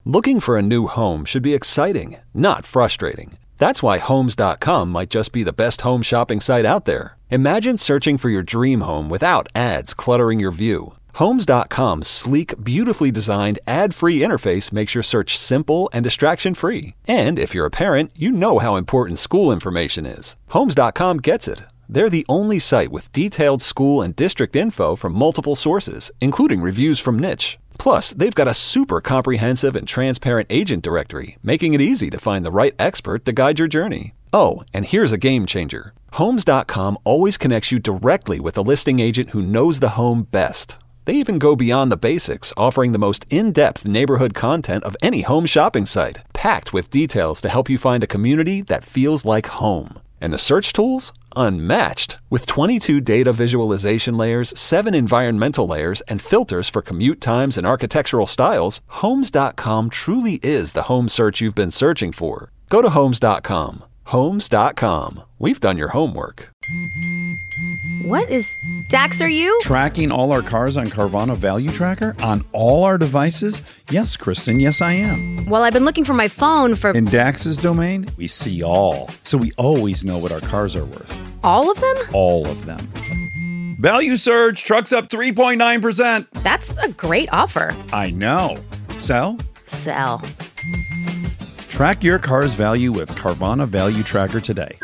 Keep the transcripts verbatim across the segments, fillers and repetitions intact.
Looking for a new home should be exciting, not frustrating. That's why Homes dot com might just be the best home shopping site out there. Imagine searching for your dream home without ads cluttering your view. Homes dot com's sleek, beautifully designed, ad-free interface makes your search simple and distraction-free. And if you're a parent, you know how important school information is. Homes dot com gets it. They're the only site with detailed school and district info from multiple sources, including reviews from Niche. Plus, they've got a super comprehensive and transparent agent directory, making it easy to find the right expert to guide your journey. Oh, and here's a game changer. Homes dot com always connects you directly with a listing agent who knows the home best. They even go beyond the basics, offering the most in-depth neighborhood content of any home shopping site, packed with details to help you find a community that feels like home. And the search tools? Unmatched. With twenty-two data visualization layers, seven environmental layers, and filters for commute times and architectural styles, Homes dot com truly is the home search you've been searching for. Go to Homes dot com. Homes dot com. We've done your homework. What is... Dax, are you? Tracking all our cars on Carvana Value Tracker on all our devices? Yes, Kristen, yes I am. Well, I've been looking for my phone for... In Dax's domain, we see all. So we always know what our cars are worth. All of them? All of them. Value surge, trucks up three point nine percent. That's a great offer. I know. Sell? Sell. Track your car's value with Carvana Value Tracker today.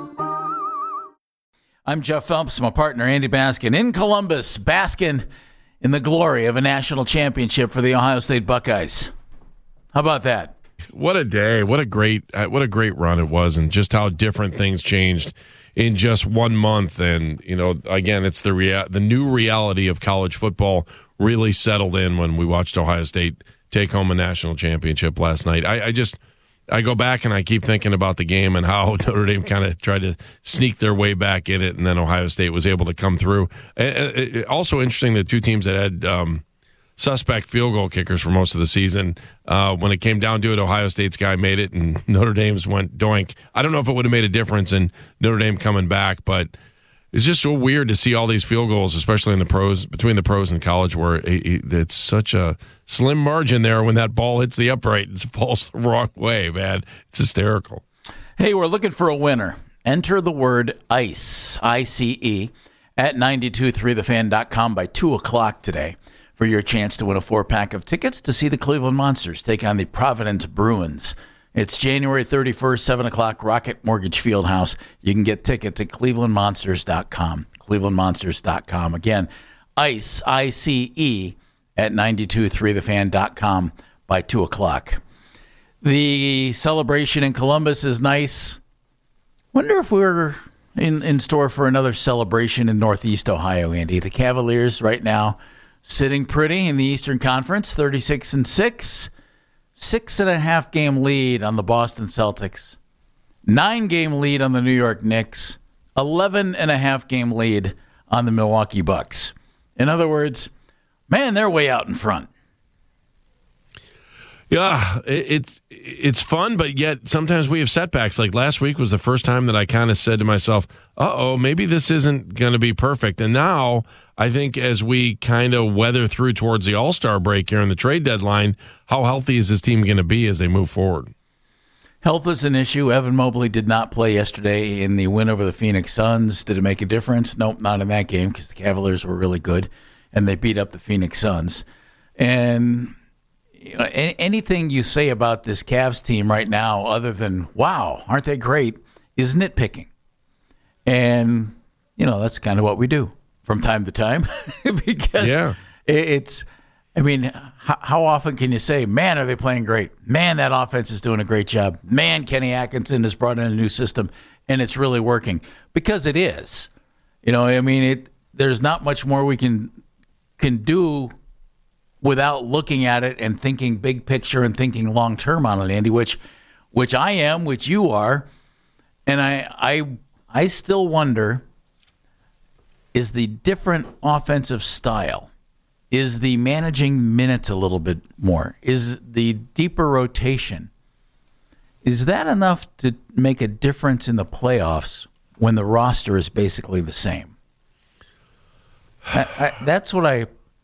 I'm Jeff Phelps, my partner Andy Baskin in Columbus, basking in the glory of a national championship for the Ohio State Buckeyes. How about that? What a day! What a great, uh, what a great run it was, and just how different things changed in just one month. And you know, again, it's the rea- the new reality of college football really settled in when we watched Ohio State take home a national championship last night. I, I just. I go back and I keep thinking about the game and how Notre Dame kind of tried to sneak their way back in it, and then Ohio State was able to come through. Also interesting that two teams that had um, suspect field goal kickers for most of the season, uh, when it came down to it, Ohio State's guy made it and Notre Dame's went doink. I don't know if it would have made a difference in Notre Dame coming back, but it's just so weird to see all these field goals, especially in the pros, between the pros and college, where it's such a slim margin there when that ball hits the upright and falls the wrong way, man. It's hysterical. Hey, we're looking for a winner. Enter the word ICE, I C E, at nine two three the fan dot com by two o'clock today for your chance to win a four-pack of tickets to see the Cleveland Monsters take on the Providence Bruins. It's January thirty-first, seven o'clock, Rocket Mortgage Fieldhouse. You can get tickets at cleveland monsters dot com, cleveland monsters dot com. Again, ICE, I C E, at nine two three the fan dot com by two o'clock. The celebration in Columbus is nice. Wonder if we're in, in store for another celebration in Northeast Ohio, Andy. The Cavaliers right now sitting pretty in the Eastern Conference, thirty-six and six. Six and a half game lead on the Boston Celtics. Nine game lead on the New York Knicks. Eleven and a half game lead on the Milwaukee Bucks. In other words, man, they're way out in front. Yeah, it's it's fun, but yet sometimes we have setbacks. Like last week was the first time that I kind of said to myself, uh-oh, maybe this isn't going to be perfect. And now I think as we kind of weather through towards the All-Star break here in the trade deadline, how healthy is this team going to be as they move forward? Health is an issue. Evan Mobley did not play yesterday in the win over the Phoenix Suns. Did it make a difference? Nope, not in that game because the Cavaliers were really good, and they beat up the Phoenix Suns. And you know, anything you say about this Cavs team right now other than, wow, aren't they great, is nitpicking. And, you know, that's kind of what we do from time to time because yeah. it's, I mean, how, how often can you say, man, are they playing great? Man, that offense is doing a great job. Man, Kenny Atkinson has brought in a new system, and it's really working. Because it is. You know, I mean, it. There's not much more we can can do without looking at it and thinking big picture and thinking long term on it, Andy, which which I am, which you are. And I I I still wonder, is the different offensive style, is the managing minutes a little bit more, is the deeper rotation, is that enough to make a difference in the playoffs when the roster is basically the same? I, I, that's what I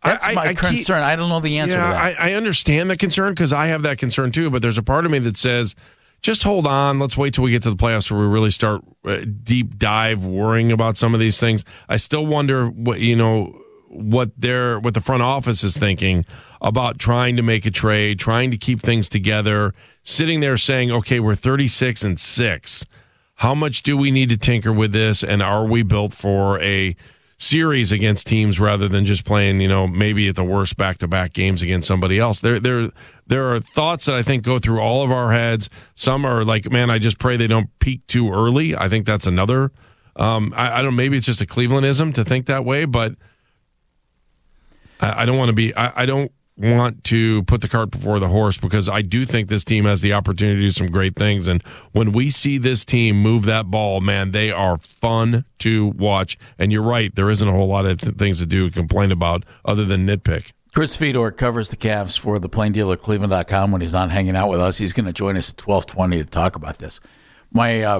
That's I, my I concern. Keep, I don't know the answer yeah, to that. I, I understand the concern because I have that concern too, but there's a part of me that says, just hold on. Let's wait till we get to the playoffs where we really start uh, deep dive worrying about some of these things. I still wonder what, you know, what they're, what the front office is thinking about trying to make a trade, trying to keep things together, sitting there saying, okay, we're thirty-six and six. How much do we need to tinker with this? And are we built for a series against teams rather than just playing, you know, maybe at the worst back-to-back games against somebody else? There, there, there are thoughts that I think go through all of our heads. Some are like, man, I just pray they don't peak too early. I think that's another. Um, I, I don't. Maybe it's just a Clevelandism to think that way, but I, I don't want to be. I, I don't want to put the cart before the horse because I do think this team has the opportunity to do some great things. And when we see this team move that ball, man, they are fun to watch. And you're right, there isn't a whole lot of th- things to do complain about other than nitpick. Chris Fedor covers the Cavs for the Plain Dealer Cleveland dot com when he's not hanging out with us. He's going to join us at twelve twenty to talk about this. My, uh,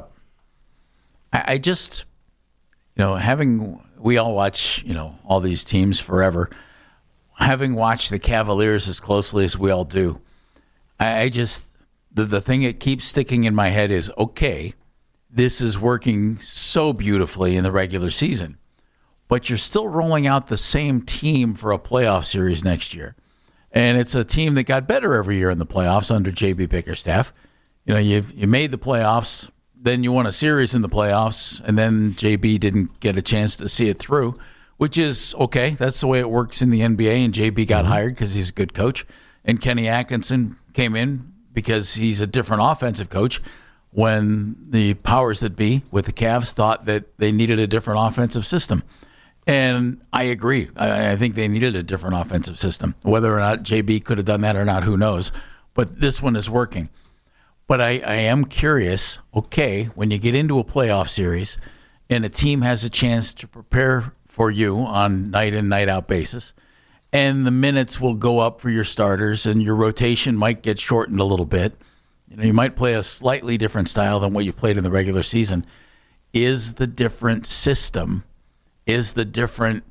I, I just, you know, having, we all watch, you know, all these teams forever. Having watched the Cavaliers as closely as we all do, I, I just, the, the thing that keeps sticking in my head is, okay, this is working so beautifully in the regular season, but you're still rolling out the same team for a playoff series next year. And it's a team that got better every year in the playoffs under J B Bickerstaff. You know, you you made the playoffs, then you won a series in the playoffs, and then J B didn't get a chance to see it through, which is okay. That's the way it works in the N B A, and J B got mm-hmm. hired because he's a good coach. And Kenny Atkinson came in because he's a different offensive coach when the powers that be with the Cavs thought that they needed a different offensive system. And I agree. I, I think they needed a different offensive system. Whether or not J B could have done that or not, who knows. But this one is working. But I, I am curious, okay, when you get into a playoff series and a team has a chance to prepare for you on night in, night out basis, and the minutes will go up for your starters and your rotation might get shortened a little bit. You know, you might play a slightly different style than what you played in the regular season. Is the different system, is the different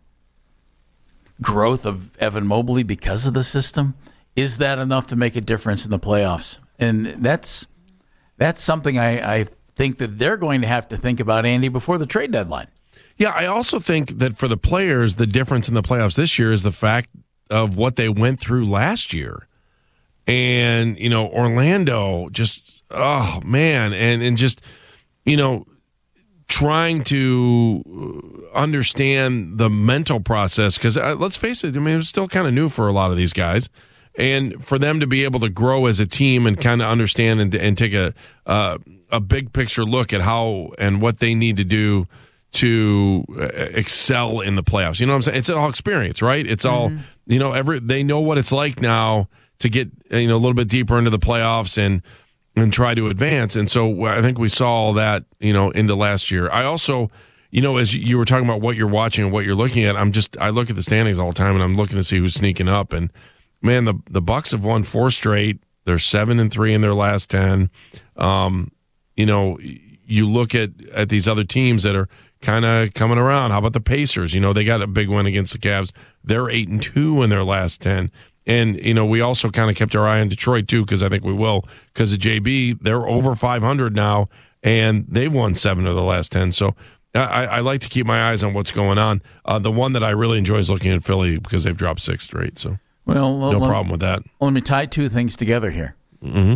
growth of Evan Mobley because of the system, is that enough to make a difference in the playoffs? And that's that's something I, I think that they're going to have to think about, Andy, before the trade deadline. Yeah, I also think that for the players, the difference in the playoffs this year is the fact of what they went through last year. And, you know, Orlando just, oh, man, and, and just, you know, trying to understand the mental process, because uh, let's face it, I mean, it was still kind of new for a lot of these guys. And for them to be able to grow as a team and kind of understand and, and take a uh, a big picture look at how and what they need to do to excel in the playoffs. You know what I'm saying? It's all experience, right? It's all, mm-hmm. you know, every they know what it's like now to get, you know, a little bit deeper into the playoffs and and try to advance. And so I think we saw all that, you know, into last year. I also, you know, as you were talking about what you're watching and what you're looking at, I'm just, I look at the standings all the time and I'm looking to see who's sneaking up. And man, the the Bucks have won four straight. They're seven and three in their last ten. Um, you know, you look at, at these other teams that are kind of coming around. How about the Pacers? You know, they got a big win against the Cavs. They're eight and two in their last ten. And, you know, we also kind of kept our eye on Detroit, too, because I think we will. Because of J B, they're over five hundred now, and they've won seven of the last ten. So I, I like to keep my eyes on what's going on. Uh, the one that I really enjoy is looking at Philly because they've dropped six straight. So well, no let, problem with that. Well, let me tie two things together here. Mm-hmm.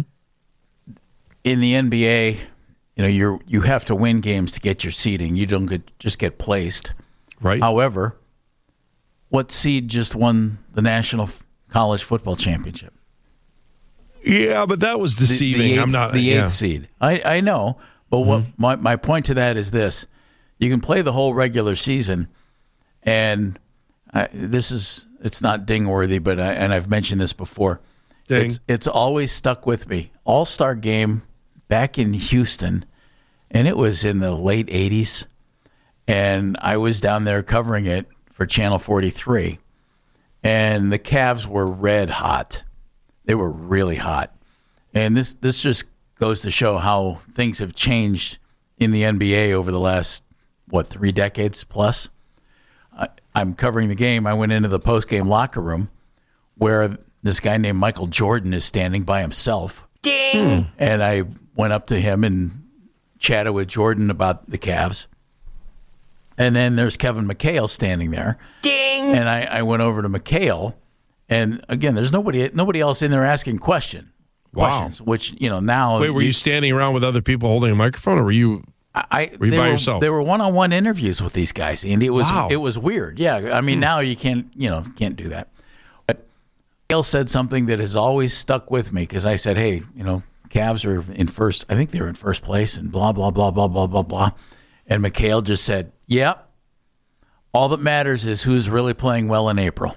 In the N B A, you know, you're you have to win games to get your seeding. You don't get, just get placed. Right. However, what seed just won the National College Football Championship? Yeah, but that was deceiving. The, the eighth, I'm not the yeah. eighth seed. I, I know, but what mm-hmm. my, my point to that is this: you can play the whole regular season, and I, this is it's not ding worthy, but I, and I've mentioned this before. Ding. It's it's always stuck with me. All-Star game back in Houston, and it was in the late eighties, and I was down there covering it for Channel forty-three. And the Cavs were red hot. They were really hot. And this this just goes to show how things have changed in the N B A over the last, what, three decades plus. I, I'm covering the game. I went into the post-game locker room where this guy named Michael Jordan is standing by himself. Ding! Hmm. And I went up to him and chatted with Jordan about the Cavs. And then there's Kevin McHale standing there. Ding! And I, I went over to McHale. And again, there's nobody nobody else in there asking question, wow. questions, which, you know, now. Wait, were you, you standing around with other people holding a microphone, or were you, I, were you they by were, yourself? They were one-on-one interviews with these guys, Andy. It was, wow. it was weird. Yeah, I mean, hmm. now you can't, you know, can't do that. But Hale said something that has always stuck with me because I said, hey, you know, Cavs are in first. I think they were in first place and blah, blah, blah, blah, blah, blah, blah. And McHale just said, yep, all that matters is who's really playing well in April.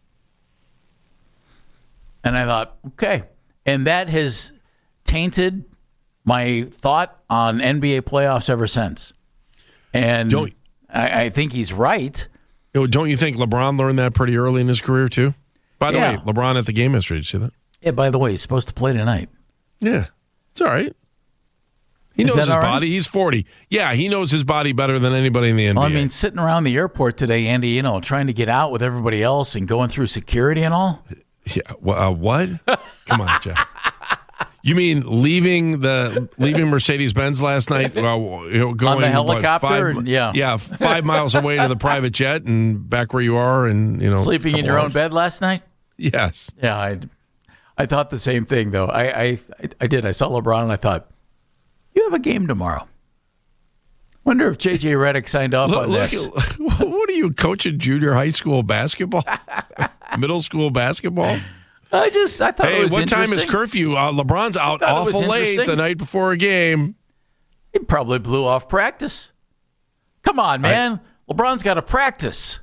And I thought, okay. And that has tainted my thought on N B A playoffs ever since. And I, I think he's right. Don't you think LeBron learned that pretty early in his career, too? By the yeah. way, LeBron at the game yesterday, did you see that? Yeah, by the way, he's supposed to play tonight. Yeah, it's all right. He knows his body. Right? He's forty. Yeah, he knows his body better than anybody in the N B A. Well, I mean, sitting around the airport today, Andy, you know, trying to get out with everybody else and going through security and all. Yeah, uh, what? Come on, Jeff. You mean leaving the leaving Mercedes-Benz last night? Well, you know, going on the helicopter, what, five, and, yeah, yeah, five miles away to the private jet and back where you are, and you know, sleeping in your hours. own bed last night. Yes. Yeah, I, I thought the same thing though. I, I, I did. I saw LeBron and I thought, you have a game tomorrow. Wonder if J J Redick signed off look, on look, this. What are you coaching? Junior high school basketball, middle school basketball? I just I thought hey, it was what time is interesting. curfew? Uh, LeBron's out awful late the night before a game. He probably blew off practice. Come on, man. I, LeBron's got to practice.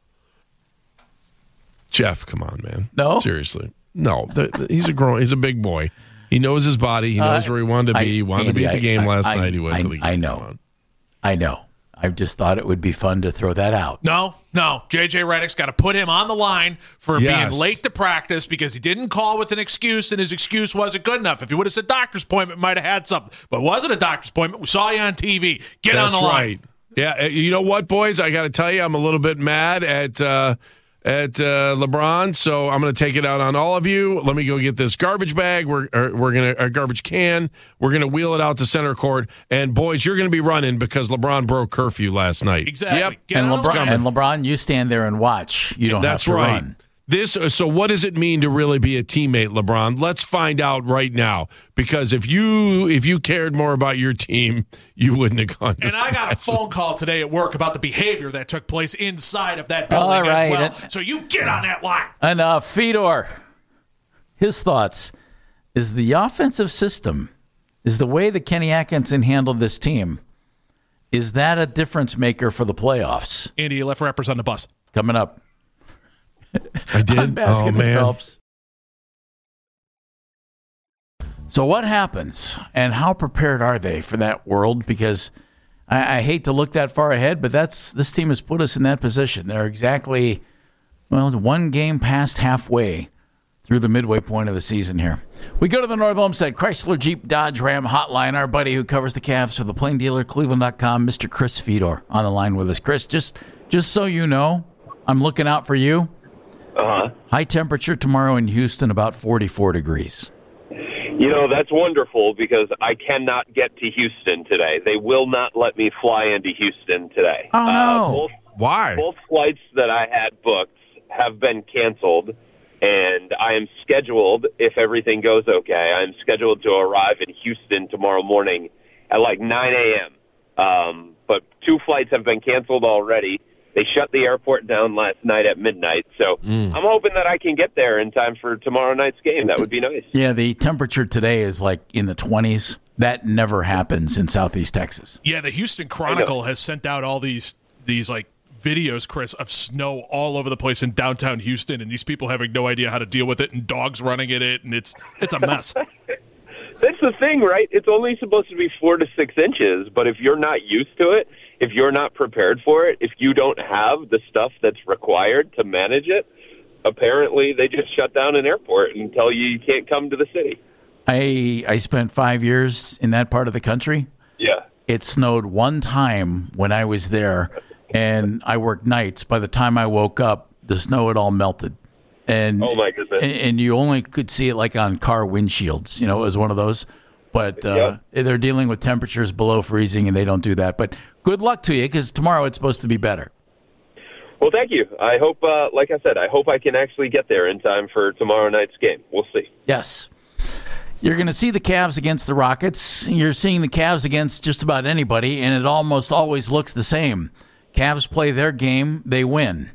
Jeff, come on, man. No, seriously, no. The, the, he's a grown. He's a big boy. He knows his body. He knows uh, where he wanted to be. I, he wanted Andy, to be at the game I, last I, night. He went I, to the game. I know. I know. I just thought it would be fun to throw that out. No, no. J J Redick's got to put him on the line for yes. being late to practice because he didn't call with an excuse, and his excuse wasn't good enough. If he would have said doctor's appointment, might have had something. But it wasn't a doctor's appointment. We saw you on T V. Get That's on the line. Right. Yeah, you know what, boys? I got to tell you, I'm a little bit mad at uh, at uh, LeBron, so I'm going to take it out on all of you. Let me go get this garbage bag. We're or we're going to a garbage can. We're going to wheel it out to center court. And boys, you're going to be running because LeBron broke curfew last night. Exactly. Yep. Get and on LeBron the and LeBron, you stand there and watch. You don't That's have to right. run. This so what does it mean to really be a teammate, LeBron? Let's find out right now. Because if you if you cared more about your team, you wouldn't have gone. And I got a phone call today at work about the behavior that took place inside of that building All right. as well. So you get on that line. Enough. Fedor, his thoughts. Is the offensive system, is the way that Kenny Atkinson handled this team, is that a difference maker for the playoffs? Andy, you left rappers on the bus. Coming up. I did. On Basket oh, and man. Phelps. So what happens, and how prepared are they for that world? Because I, I hate to look that far ahead, but that's this team has put us in that position. They're exactly, well, one game past halfway through the midway point of the season here. We go to the North Olmsted Chrysler Jeep Dodge Ram hotline. Our buddy who covers the Cavs for the Plain Dealer, Cleveland dot com, Mister Chris Fedor, on the line with us. Chris, just just so you know, I'm looking out for you. Uh-huh. High temperature tomorrow in Houston, about forty-four degrees. You know, that's wonderful because I cannot get to Houston today. They will not let me fly into Houston today. Oh, no. Uh, both, Why? Both flights that I had booked have been canceled, and I am scheduled, if everything goes okay, I'm scheduled to arrive in Houston tomorrow morning at like nine a.m. Um, but two flights have been canceled already. They shut the airport down last night at midnight, so mm. I'm hoping that I can get there in time for tomorrow night's game. That would be nice. Yeah, the temperature today is like in the twenties. That never happens in Southeast Texas. Yeah, the Houston Chronicle has sent out all these these like videos, Chris, of snow all over the place in downtown Houston, and these people having no idea how to deal with it, and dogs running in it, and it's it's a mess. That's the thing, right? It's only supposed to be four to six inches, but if you're not used to it, if you're not prepared for it, if you don't have the stuff that's required to manage it, apparently they just shut down an airport and tell you you can't come to the city. I I spent five years in that part of the country. Yeah. It snowed one time when I was there, and I worked nights. By the time I woke up, the snow had all melted. And, oh, my goodness. And, and you only could see it like on car windshields. You know, it was one of those. But uh, yep. They're dealing with temperatures below freezing, and they don't do that. But good luck to you, because tomorrow it's supposed to be better. Well, thank you. I hope, uh, like I said, I hope I can actually get there in time for tomorrow night's game. We'll see. Yes. You're going to see the Cavs against the Rockets. You're seeing the Cavs against just about anybody, and it almost always looks the same. Cavs play their game, they win.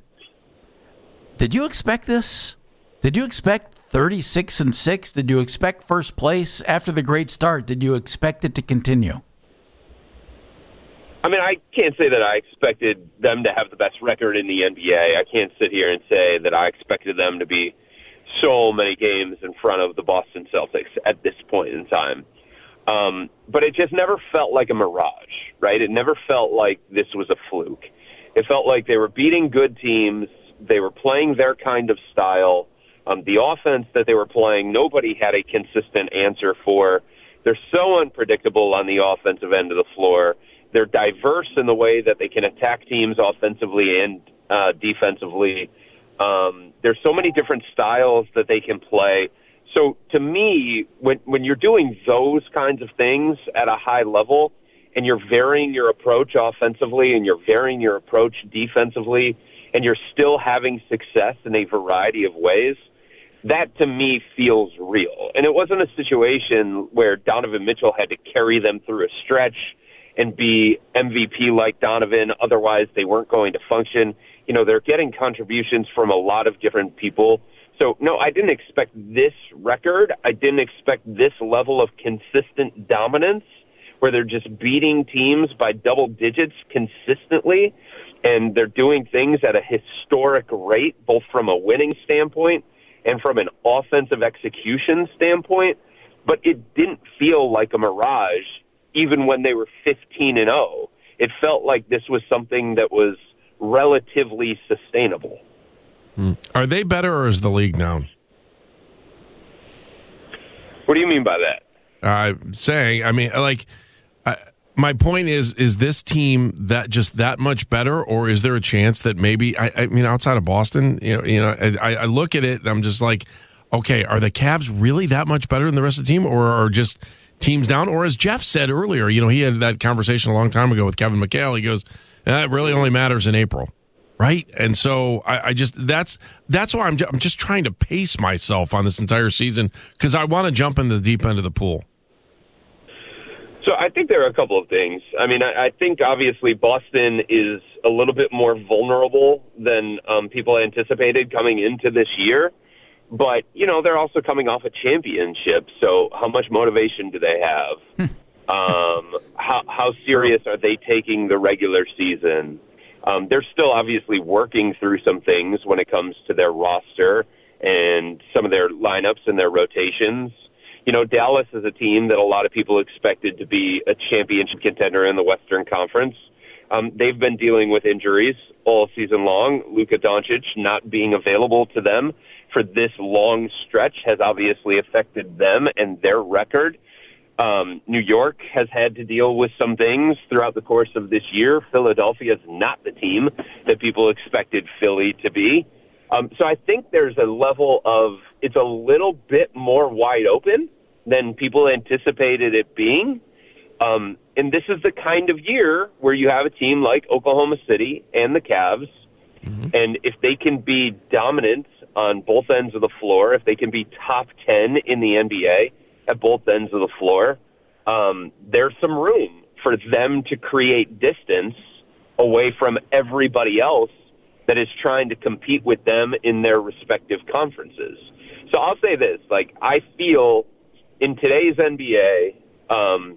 Did you expect this? Did you expect thirty-six and six? Did you expect first place after the great start? Did you expect it to continue? I mean, I can't say that I expected them to have the best record in the N B A. I can't sit here and say that I expected them to be so many games in front of the Boston Celtics at this point in time. Um, but it just never felt like a mirage, right? It never felt like this was a fluke. It felt like they were beating good teams. They were playing their kind of style. Um, the offense that they were playing, nobody had a consistent answer for. They're so unpredictable on the offensive end of the floor. They're diverse in the way that they can attack teams offensively and uh, defensively. Um, there's so many different styles that they can play. So to me, when when you're doing those kinds of things at a high level and you're varying your approach offensively and you're varying your approach defensively and you're still having success in a variety of ways, that to me feels real. And it wasn't a situation where Donovan Mitchell had to carry them through a stretch and be M V P like Donovan. Otherwise, they weren't going to function. You know, they're getting contributions from a lot of different people. So, no, I didn't expect this record. I didn't expect this level of consistent dominance where they're just beating teams by double digits consistently, and they're doing things at a historic rate, both from a winning standpoint and from an offensive execution standpoint. But it didn't feel like a mirage even when they were fifteen and oh. It felt like this was something that was relatively sustainable. Hmm. Are they better, or is the league down? What do you mean by that? I'm uh, saying, I mean, like, I, my point is, is this team that just that much better, or is there a chance that maybe, I, I mean, outside of Boston, you know, you know, I, I look at it and I'm just like, okay, are the Cavs really that much better than the rest of the team, or are just teams down? Or as Jeff said earlier, you know, he had that conversation a long time ago with Kevin McHale. He goes, eh, it really only matters in April. Right. And so I, I just that's that's why I'm, I'm just trying to pace myself on this entire season, because I want to jump in the deep end of the pool. So I think there are a couple of things. I mean, I, I think obviously Boston is a little bit more vulnerable than um, people anticipated coming into this year. But, you know, they're also coming off a championship. So how much motivation do they have? um, how, how serious are they taking the regular season? Um, they're still obviously working through some things when it comes to their roster and some of their lineups and their rotations. You know, Dallas is a team that a lot of people expected to be a championship contender in the Western Conference. Um, they've been dealing with injuries all season long. Luka Doncic not being available to them for this long stretch has obviously affected them and their record. Um, New York has had to deal with some things throughout the course of this year. Philadelphia is not the team that people expected Philly to be. Um, so I think there's a level of, it's a little bit more wide open than people anticipated it being. Um, and this is the kind of year where you have a team like Oklahoma City and the Cavs. Mm-hmm. And if they can be dominant on both ends of the floor, if they can be top ten in the N B A, at both ends of the floor, um, there's some room for them to create distance away from everybody else that is trying to compete with them in their respective conferences. So I'll say this, like, I feel in today's N B A, um,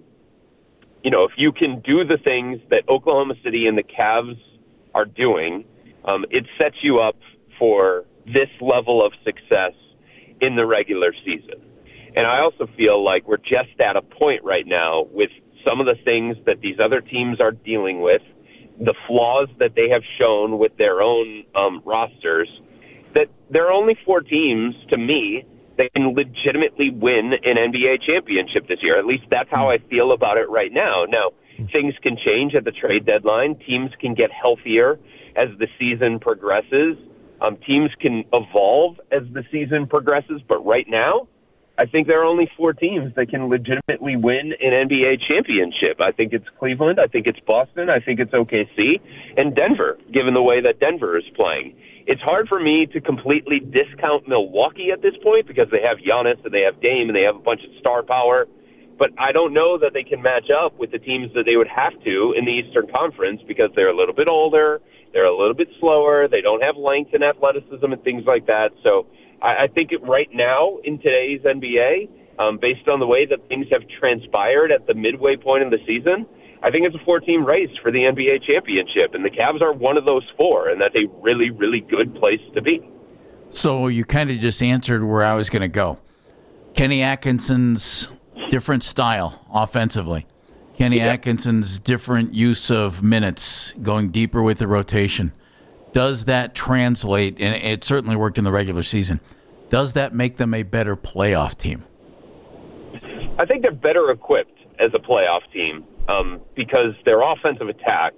you know, if you can do the things that Oklahoma City and the Cavs are doing, um, it sets you up for this level of success in the regular season. And I also feel like we're just at a point right now with some of the things that these other teams are dealing with, the flaws that they have shown with their own um, rosters, that there are only four teams, to me, that can legitimately win an N B A championship this year. At least that's how I feel about it right now. Now, things can change at the trade deadline. Teams can get healthier as the season progresses. Um, teams can evolve as the season progresses. But right now, I think there are only four teams that can legitimately win an N B A championship. I think it's Cleveland. I think it's Boston. I think it's O K C and Denver, given the way that Denver is playing. It's hard for me to completely discount Milwaukee at this point because they have Giannis and they have Dame and they have a bunch of star power. But I don't know that they can match up with the teams that they would have to in the Eastern Conference because they're a little bit older, they're a little bit slower, they don't have length and athleticism and things like that. So I, I think right now in today's N B A, um, based on the way that things have transpired at the midway point of the season, I think it's a four-team race for the N B A championship, and the Cavs are one of those four, and that's a really, really good place to be. So you kind of just answered where I was going to go. Kenny Atkinson's different style offensively. Kenny yeah. Atkinson's different use of minutes, going deeper with the rotation. Does that translate, and it certainly worked in the regular season, does that make them a better playoff team? I think they're better equipped as a playoff team um, because their offensive attack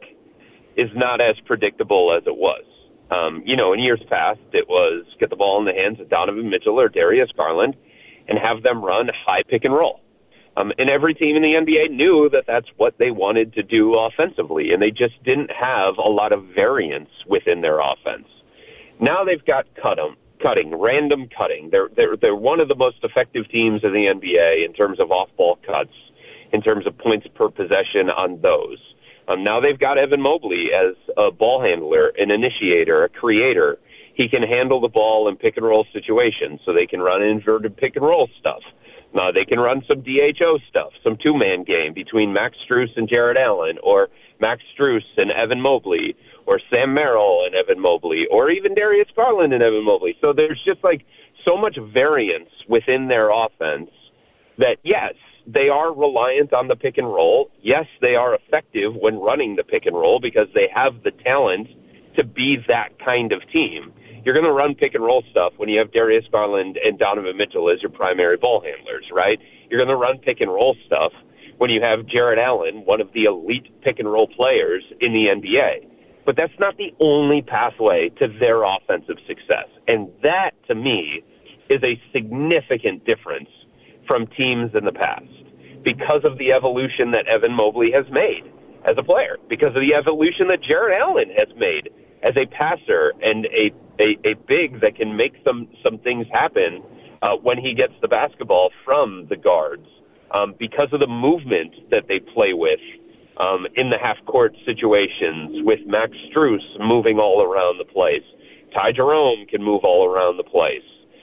is not as predictable as it was. Um, you know, in years past, it was get the ball in the hands of Donovan Mitchell or Darius Garland and have them run high pick and roll. Um, and every team in the N B A knew that that's what they wanted to do offensively, and they just didn't have a lot of variance within their offense. Now they've got cutting, cutting, random cutting. They're they're they're one of the most effective teams in the N B A in terms of off-ball cuts, in terms of points per possession on those. Um, now they've got Evan Mobley as a ball handler, an initiator, a creator. He can handle the ball in pick-and-roll situations, so they can run inverted pick-and-roll stuff. Now, they can run some D H O stuff, some two-man game between Max Strus and Jared Allen, or Max Strus and Evan Mobley, or Sam Merrill and Evan Mobley, or even Darius Garland and Evan Mobley. So there's just like so much variance within their offense that, yes, they are reliant on the pick and roll. Yes, they are effective when running the pick and roll because they have the talent to be that kind of team. You're going to run pick and roll stuff when you have Darius Garland and Donovan Mitchell as your primary ball handlers, right? You're going to run pick and roll stuff when you have Jared Allen, one of the elite pick and roll players in the N B A. But that's not the only pathway to their offensive success. And that, to me, is a significant difference from teams in the past because of the evolution that Evan Mobley has made as a player, because of the evolution that Jared Allen has made as a passer and a A, a big that can make some, some things happen uh, when he gets the basketball from the guards um, because of the movement that they play with um, in the half-court situations with Max Strus moving all around the place. Ty Jerome can move all around the place.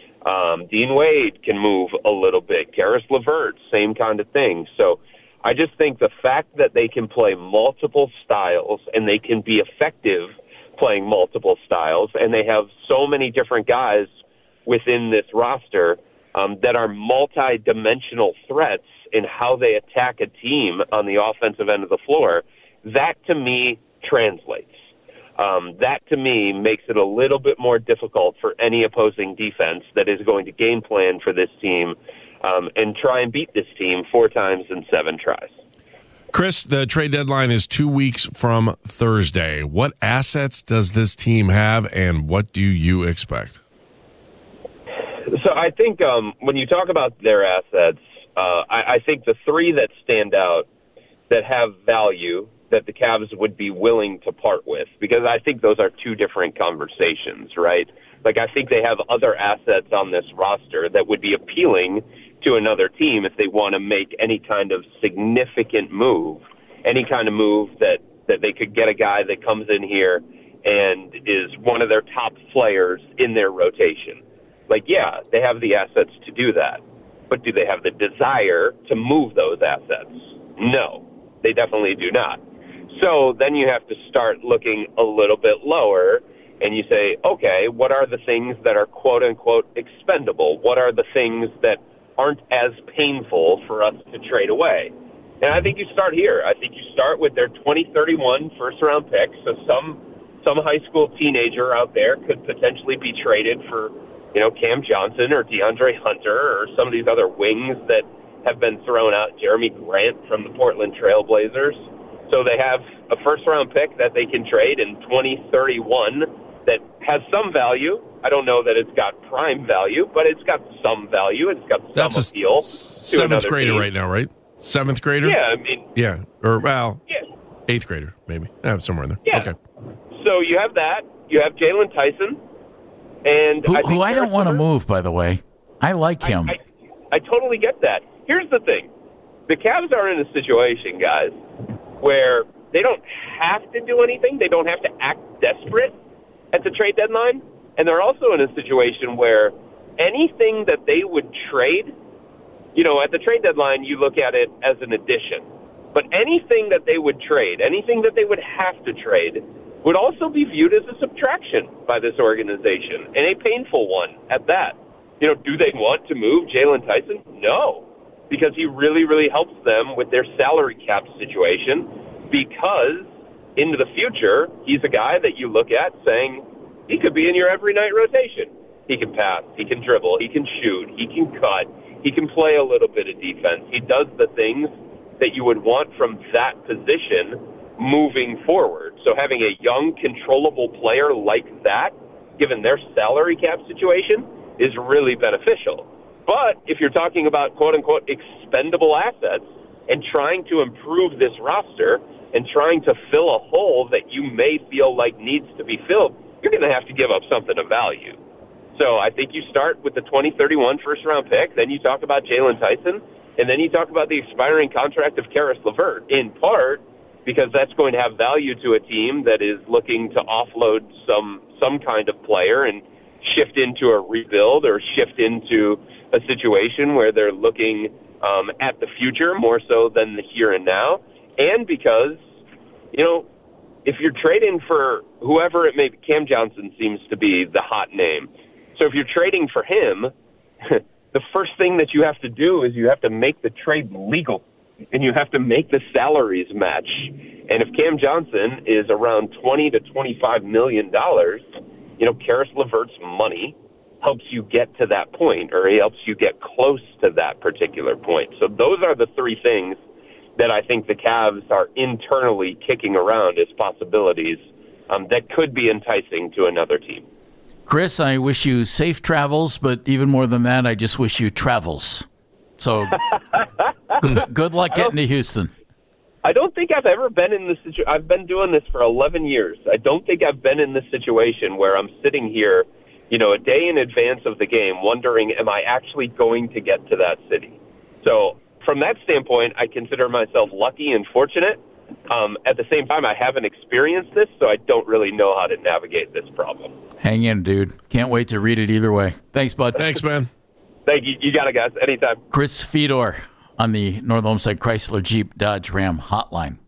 Um, Dean Wade can move a little bit. Karis LeVert, same kind of thing. So I just think the fact that they can play multiple styles and they can be effective playing multiple styles, and they have so many different guys within this roster um, that are multi-dimensional threats in how they attack a team on the offensive end of the floor, that to me translates. Um, that to me makes it a little bit more difficult for any opposing defense that is going to game plan for this team um, and try and beat this team four times in seven tries. Chris, the trade deadline is two weeks from Thursday. What assets does this team have, and what do you expect? So I think um, when you talk about their assets, uh, I, I think the three that stand out that have value that the Cavs would be willing to part with, because I think those are two different conversations, right? Like I think they have other assets on this roster that would be appealing to another team if they want to make any kind of significant move, any kind of move that, that they could get a guy that comes in here and is one of their top players in their rotation. Like, yeah, they have the assets to do that. But do they have the desire to move those assets? No, they definitely do not. So then you have to start looking a little bit lower and you say, okay, what are the things that are quote-unquote expendable? What are the things that aren't as painful for us to trade away? And I think you start here. I think you start with their twenty thirty-one first-round pick. So some some high school teenager out there could potentially be traded for, you know, Cam Johnson or DeAndre Hunter or some of these other wings that have been thrown out, Jeremy Grant from the Portland Trail Blazers. So they have a first-round pick that they can trade in twenty thirty-one that has some value. I don't know that it's got prime value, but it's got some value. It's got some That's appeal. a seventh grader team. right now, right? Seventh grader? Yeah, I mean... Yeah, or, well, yeah. eighth grader, maybe. Yeah, somewhere in there. Yeah. Okay. So you have that. You have Jalen Tyson. And who I, who I don't want to move, by the way. I like him. I, I, I totally get that. Here's the thing. The Cavs are in a situation, guys, where they don't have to do anything. They don't have to act desperate at the trade deadline. And they're also in a situation where anything that they would trade, you know, at the trade deadline, you look at it as an addition. But anything that they would trade, anything that they would have to trade, would also be viewed as a subtraction by this organization, and a painful one at that. You know, do they want to move Jalen Tyson? No, because he really, really helps them with their salary cap situation, because into the future, he's a guy that you look at saying, he could be in your every night rotation. He can pass, he can dribble, he can shoot, he can cut, he can play a little bit of defense. He does the things that you would want from that position moving forward. So having a young, controllable player like that, given their salary cap situation, is really beneficial. But if you're talking about quote-unquote expendable assets and trying to improve this roster and trying to fill a hole that you may feel like needs to be filled, you're going to have to give up something of value. So I think you start with the twenty thirty-one first-round pick, then you talk about Jalen Tyson, and then you talk about the expiring contract of Karis LeVert, in part because that's going to have value to a team that is looking to offload some some kind of player and shift into a rebuild or shift into a situation where they're looking um, at the future more so than the here and now, and because, you know, if you're trading for whoever it may be, Cam Johnson seems to be the hot name. So if you're trading for him, the first thing that you have to do is you have to make the trade legal, and you have to make the salaries match. And if Cam Johnson is around twenty to twenty-five million dollars, you know, Karis LeVert's money helps you get to that point, or he helps you get close to that particular point. So those are the three things that I think the Cavs are internally kicking around as possibilities um, that could be enticing to another team. Chris, I wish you safe travels, but even more than that, I just wish you travels. So good, good luck getting to Houston. I don't think I've ever been in this situation. I've been doing this for eleven years. I don't think I've been in this situation where I'm sitting here, you know, a day in advance of the game wondering, am I actually going to get to that city? So from that standpoint, I consider myself lucky and fortunate. Um, at the same time, I haven't experienced this, so I don't really know how to navigate this problem. Hang in, dude. Can't wait to read it either way. Thanks, bud. Thanks, man. Thank you. You got it, guys. Anytime. Chris Fedor on the North Olmsted Chrysler Jeep Dodge Ram hotline.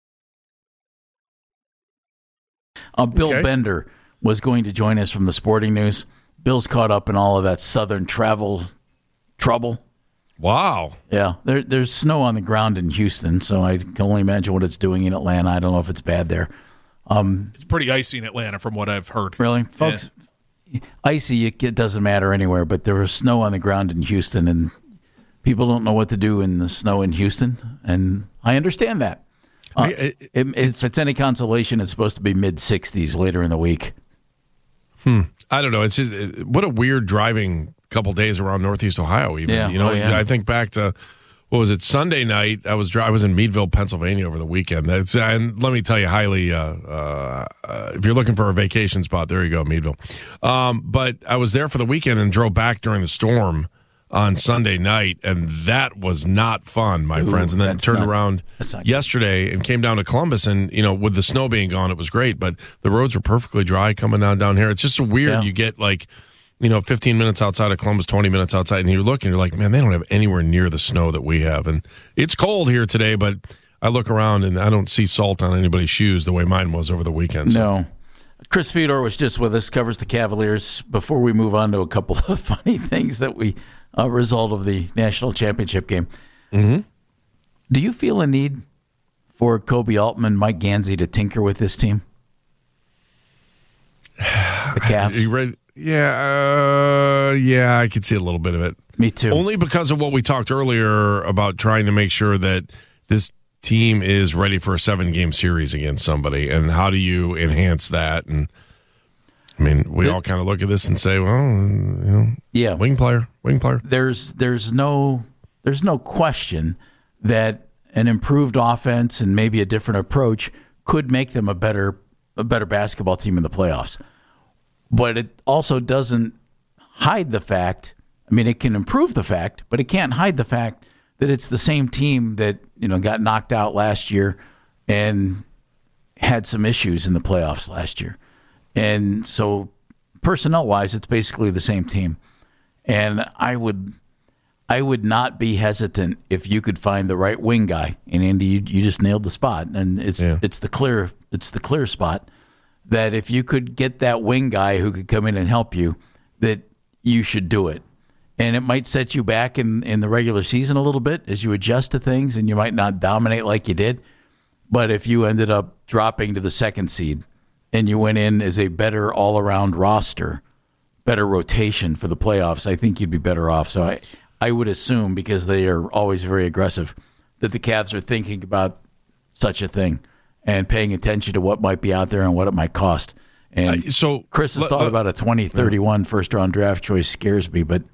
Uh, Bill okay. Bender was going to join us from the Sporting News. Bill's caught up in all of that southern travel trouble. Wow. Yeah, there, there's snow on the ground in Houston, so I can only imagine what it's doing in Atlanta. I don't know if it's bad there. Um, it's pretty icy in Atlanta from what I've heard. Really? Folks, yeah. Icy, it doesn't matter anywhere, but there was snow on the ground in Houston, and people don't know what to do in the snow in Houston, and I understand that. Uh, I, it, it, if it's any consolation, it's supposed to be mid-sixties later in the week. Hmm. I don't know. It's just, what a weird driving couple days around Northeast Ohio. Even yeah, you know, oh, yeah. I think back to what was it Sunday night? I was I was in Meadville, Pennsylvania over the weekend. That's and let me tell you, highly. Uh, uh, uh, if you're looking for a vacation spot, there you go, Meadville. Um, but I was there for the weekend and drove back during the storm on Sunday night, and that was not fun, my Ooh, friends. And then turned not, around yesterday and came down to Columbus, and you know, with the snow being gone, it was great. But the roads were perfectly dry coming down down here. It's just so weird. Yeah. You get like, you know, fifteen minutes outside of Columbus, twenty minutes outside, and you're looking, you're like, man, they don't have anywhere near the snow that we have. And it's cold here today, but I look around and I don't see salt on anybody's shoes the way mine was over the weekend. So. No. Chris Fedor was just with us, covers the Cavaliers. Before we move on to a couple of funny things that we uh, result of the national championship game. Mm-hmm. Do you feel a need for Kobe Altman, Mike Gansey to tinker with this team? The Cavs? You ready? Yeah, uh, yeah, I could see a little bit of it. Me too. Only because of what we talked earlier about trying to make sure that this team is ready for a seven-game series against somebody, and how do you enhance that? And I mean, we all kind of look at this and say, well, you know, yeah, wing player, wing player. There's there's no there's no question that an improved offense and maybe a different approach could make them a better a better basketball team in the playoffs. But it also doesn't hide the fact. I mean, it can improve the fact, but it can't hide the fact that it's the same team that, you know, got knocked out last year and had some issues in the playoffs last year. And so personnel-wise, it's basically the same team. And I would I would not be hesitant if you could find the right wing guy. And Andy, you, you just nailed the spot. And it's yeah. it's the clear it's the clear spot that if you could get that wing guy who could come in and help you, that you should do it. And it might set you back in, in the regular season a little bit as you adjust to things, and you might not dominate like you did. But if you ended up dropping to the second seed and you went in as a better all-around roster, better rotation for the playoffs, I think you'd be better off. So I, I would assume, because they are always very aggressive, that the Cavs are thinking about such a thing and paying attention to what might be out there and what it might cost. And uh, so Chris has thought uh, about a twenty thirty-one uh, first-round draft choice scares me, but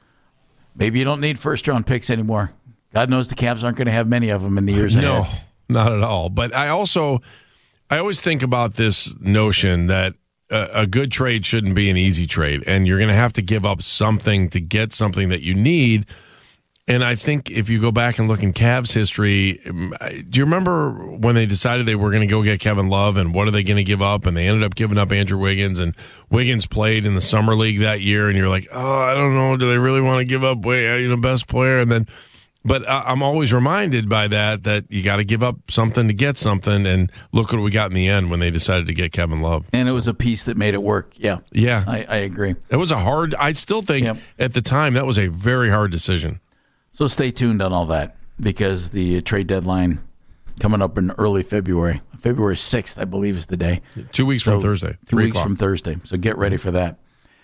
maybe you don't need first-round picks anymore. God knows the Cavs aren't going to have many of them in the years no, ahead. No, not at all. But I also, I always think about this notion that a, a good trade shouldn't be an easy trade, and you're going to have to give up something to get something that you need. And I think if you go back and look in Cavs history, do you remember when they decided they were going to go get Kevin Love, and what are they going to give up? And they ended up giving up Andrew Wiggins, and Wiggins played in the summer league that year, and you're like, oh, I don't know, do they really want to give up, you know, best player? And then, but I'm always reminded by that that you got to give up something to get something, and look what we got in the end when they decided to get Kevin Love. And it was a piece that made it work. Yeah, yeah, I, I agree. It was a hard. I still think yep. at the time that was a very hard decision. So stay tuned on all that, because the trade deadline coming up in early February. February sixth, I believe, is the day. Two weeks so, from Thursday. Two weeks o'clock. from Thursday. So get ready for that.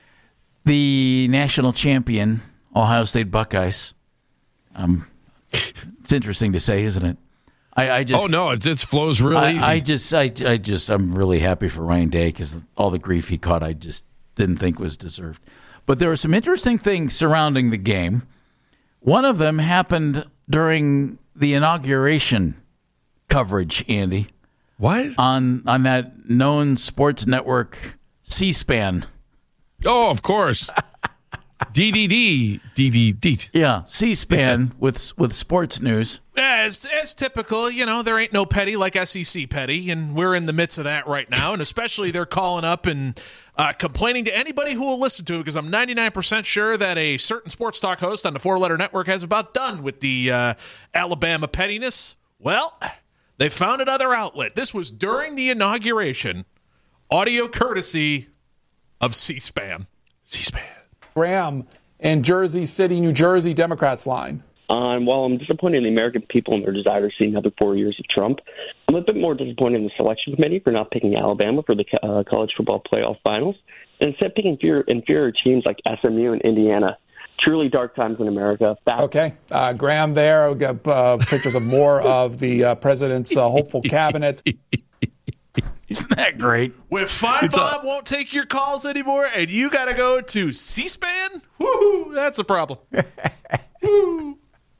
The national champion, Ohio State Buckeyes. Um, it's interesting to say, isn't it? I, I just. Oh no, it it flows really I, easy. I just, I, I just, I'm really happy for Ryan Day, because all the grief he caught, I just didn't think was deserved. But there were some interesting things surrounding the game. One of them happened during the inauguration coverage, Andy. What? On on that known sports network, C-SPAN. Oh, of course. D D D. D D D. Yeah, C-SPAN with with sports news. As, as typical, you know, there ain't no petty like S E C petty, and we're in the midst of that right now, and especially they're calling up and uh, complaining to anybody who will listen to it, because I'm ninety-nine percent sure that a certain sports talk host on the four-letter network has about done with the uh, Alabama pettiness. Well, they found another outlet. This was during the inauguration, audio courtesy of C-SPAN. C-SPAN. Graham and Jersey City, New Jersey Democrats line. Um, while I'm disappointed in the American people and their desire to see another four years of Trump, I'm a bit more disappointed in the selection committee for not picking Alabama for the uh, college football playoff finals, and instead picking inferior, inferior teams like S M U and Indiana. Truly dark times in America. Back- okay. Uh, Graham there. We've got uh, pictures of more of the uh, president's uh, hopeful cabinet. Isn't that great? When Fine it's Bob a- won't take your calls anymore and you got to go to C-SPAN, woo, that's a problem. Woo.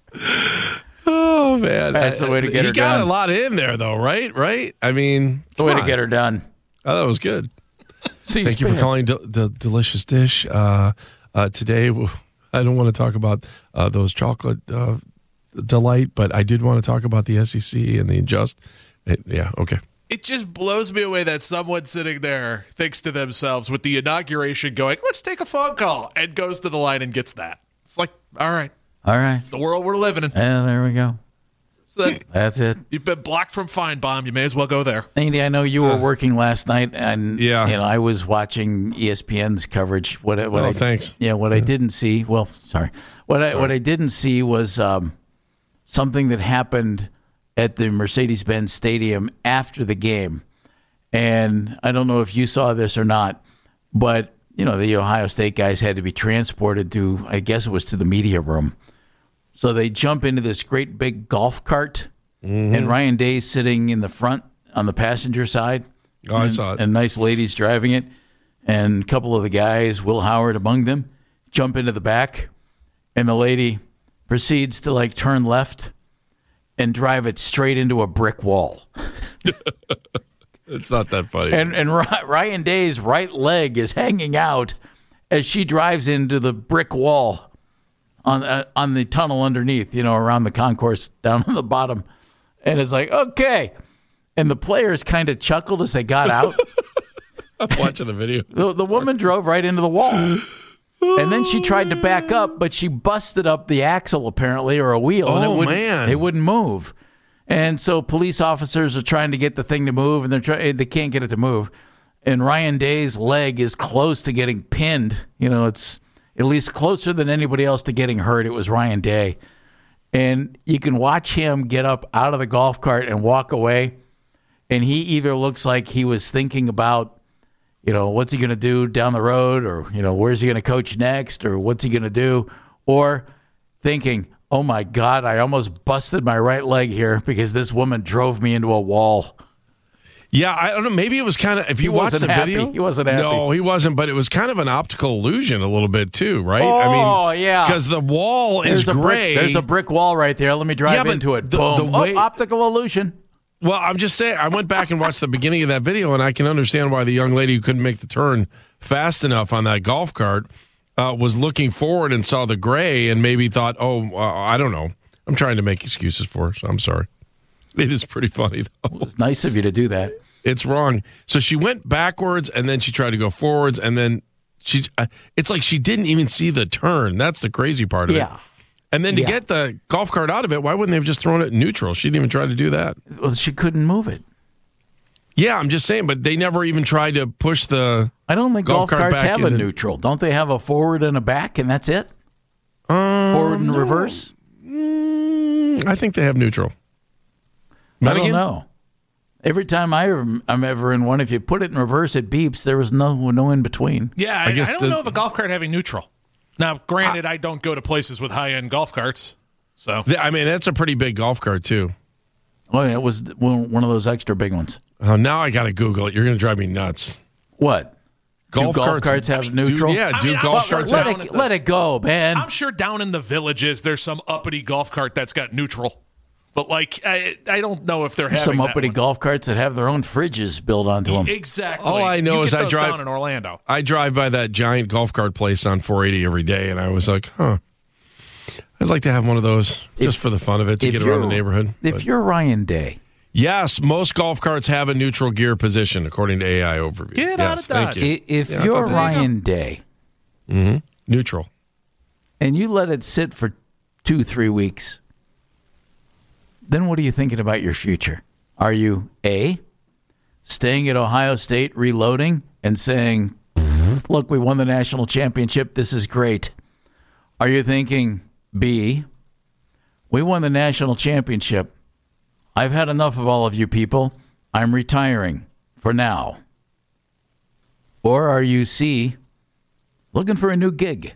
Oh, man. That's the way to get her done. You got done. a lot in there, though, right? Right? I mean, it's the way on. to get her done. Oh, that was good. C-SPAN. Thank you for calling the D- Delicious Dish. Uh, uh, today, I don't want to talk about uh, those chocolate uh, delight, but I did want to talk about the S E C and the unjust. It, yeah, okay. It just blows me away that someone sitting there thinks to themselves with the inauguration going, let's take a phone call, and goes to the line and gets that. It's like, all right. All right. It's the world we're living in. And there we go. So That's it. You've been blocked from Feinbaum. You may as well go there. Andy, I know you were working last night, and yeah. you know, I was watching E S P N's coverage. What, what oh, I, thanks. Yeah, what yeah. I didn't see, well, sorry. What I, what I didn't see was um, something that happened at the Mercedes-Benz Stadium after the game. And I don't know if you saw this or not, but, you know, the Ohio State guys had to be transported to, I guess it was to the media room. So they jump into this great big golf cart mm-hmm. and Ryan Day's sitting in the front on the passenger side. Oh, and, I saw it. And nice ladies driving it. And a couple of the guys, Will Howard among them, jump into the back. And the lady proceeds to like turn left and drive it straight into a brick wall. It's not that funny. And and Ryan Day's right leg is hanging out as she drives into the brick wall on uh, on the tunnel underneath, you know, around the concourse down on the bottom. And it's like, okay. And the players kind of chuckled as they got out. I'm watching the video. The, the woman drove right into the wall. And then she tried to back up, but she busted up the axle, apparently, or a wheel. Oh, and it wouldn't, man. It wouldn't move. And so police officers are trying to get the thing to move, and they're try- they can't get it to move. And Ryan Day's leg is close to getting pinned. You know, it's at least closer than anybody else to getting hurt. It was Ryan Day. And you can watch him get up out of the golf cart and walk away. And he either looks like he was thinking about, you know, what's he going to do down the road, or, you know, where's he going to coach next, or what's he going to do, or thinking, oh, my God, I almost busted my right leg here because this woman drove me into a wall. Yeah, I don't know. Maybe it was kind of, if you watch the happy. video. He wasn't happy. No, he wasn't, but it was kind of an optical illusion a little bit too, right? Oh, I mean, yeah. Because the wall there's is a gray. Brick, there's a brick wall right there. Let me drive yeah, into it. The, Boom. the way, oh, optical illusion. Well, I'm just saying, I went back and watched the beginning of that video, and I can understand why the young lady who couldn't make the turn fast enough on that golf cart uh, was looking forward and saw the gray and maybe thought, oh, uh, I don't know. I'm trying to make excuses for her, so I'm sorry. It is pretty funny, though. Well, it's nice of you to do that. It's wrong. So she went backwards, and then she tried to go forwards, and then she. Uh, it's like she didn't even see the turn. That's the crazy part of yeah. it. And then to yeah. get the golf cart out of it, why wouldn't they have just thrown it in neutral? She didn't even try to do that. Well, she couldn't move it. Yeah, I'm just saying, but they never even tried to push the I don't think golf, golf cart carts back have a in. neutral. Don't they have a forward and a back, and that's it? Um, forward and no. reverse? Mm, I think they have neutral. I don't know. Every time I, I'm ever in one, if you put it in reverse, it beeps. There was no no in between. Yeah, I, I guess I don't the- know of a golf cart having neutral. Now, granted, I, I don't go to places with high-end golf carts, so. I mean, that's a pretty big golf cart, too. Oh, yeah, it was one one of those extra big ones. Oh, now I got to Google it. You're going to drive me nuts. What? Golf, do golf carts, carts have I mean, neutral? Do, yeah, I do mean, golf I'm sure carts let have Let down it, at the- let it go, man. I'm sure down in the villages there's some uppity golf cart that's got neutral. But, like, I, I don't know if they're having Some that uppity one. golf carts that have their own fridges built onto them. Exactly. All I know you is get I those drive- down in Orlando. I drive by that giant golf cart place on four eighty every day, and I was like, huh. I'd like to have one of those If- just for the fun of it, to if get around the you're- neighborhood. If But- you're Ryan Day, Yes, most golf carts have a neutral gear position, according to A I Overview. Get yes, out of thank Dodge. you. i- if Yeah, I you're thought that- Ryan Day, Mm-hmm. Neutral. and you let it sit for two, three weeks, then what are you thinking about your future? Are you A, staying at Ohio State, reloading, and saying, look, we won the national championship, this is great? Are you thinking B, we won the national championship, I've had enough of all of you people, I'm retiring for now? Or are you C, looking for a new gig?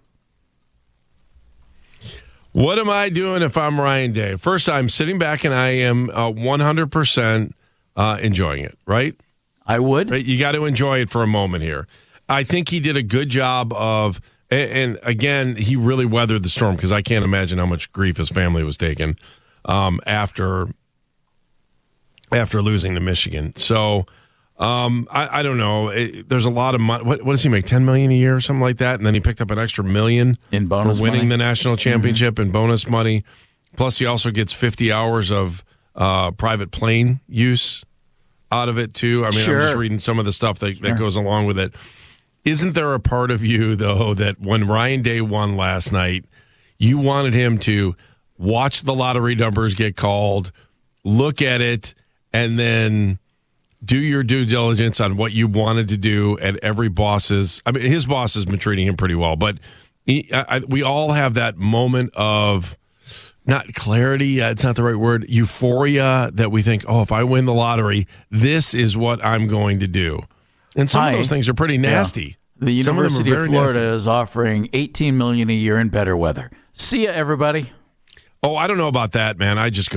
What am I doing if I'm Ryan Day? First, I'm sitting back and I am uh, one hundred percent uh, enjoying it, right? I would. Right? You got to enjoy it for a moment here. I think he did a good job of, and, and again, he really weathered the storm, because I can't imagine how much grief his family was taking um, after after losing to Michigan. So um, I, I don't know. It, there's a lot of money. What, what does he make? ten million dollars a year or something like that? And then he picked up an extra million In bonus for winning money? the national championship and bonus money. Plus, he also gets fifty hours of uh, private plane use out of it, too. I mean, Sure. I'm just reading some of the stuff that, that goes along with it. Isn't there a part of you, though, that when Ryan Day won last night, you wanted him to watch the lottery numbers get called, look at it, and then do your due diligence on what you wanted to do at every boss's. I mean, his boss has been treating him pretty well, but he, I, I, we all have that moment of not clarity. Uh, it's not the right word. Euphoria that we think, oh, if I win the lottery, this is what I'm going to do. And some I- of those things are pretty nasty. Yeah. The Some of them are University of, very Florida nasty. is offering eighteen million dollars a year in better weather. See ya, everybody. Oh, I don't know about that, man. I just go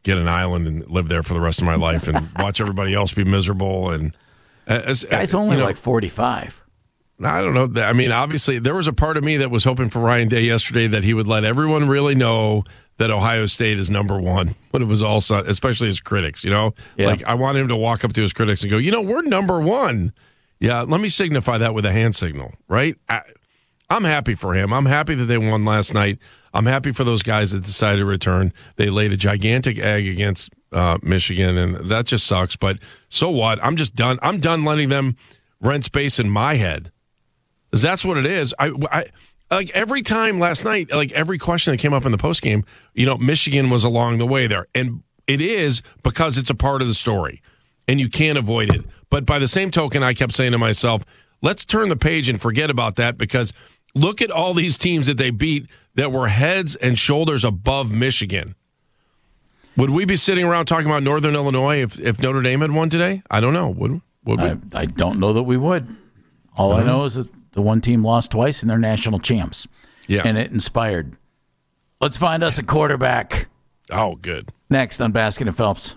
get an island and live there for the rest of my life and watch everybody else be miserable. And as, guy's only you know, like forty-five. I don't know. I mean, obviously, there was a part of me that was hoping for Ryan Day yesterday that he would let everyone really know that Ohio State is number one when it was all, especially his critics, you know? Yeah. Like, I want him to walk up to his critics and go, you know, we're number one. Yeah, let me signify that with a hand signal, right? I, I'm happy for him. I'm happy that they won last night. I'm happy for those guys that decided to return. They laid a gigantic egg against uh, Michigan, and that just sucks. But so what? I'm just done. I'm done letting them rent space in my head. That's what it is. I, I like every time last night, like every question that came up in the postgame, you know, Michigan was along the way there. And it is because it's a part of the story, and you can't avoid it. But by the same token, I kept saying to myself, let's turn the page and forget about that, because look at all these teams that they beat that were heads and shoulders above Michigan. Would we be sitting around talking about Northern Illinois if, if Notre Dame had won today? I don't know. Would, would we? I, I don't know that we would. All I know is that the one team lost twice and they're national champs. Yeah. And it inspired. Let's find us a quarterback. Oh, good. Next on Baskin and Phelps.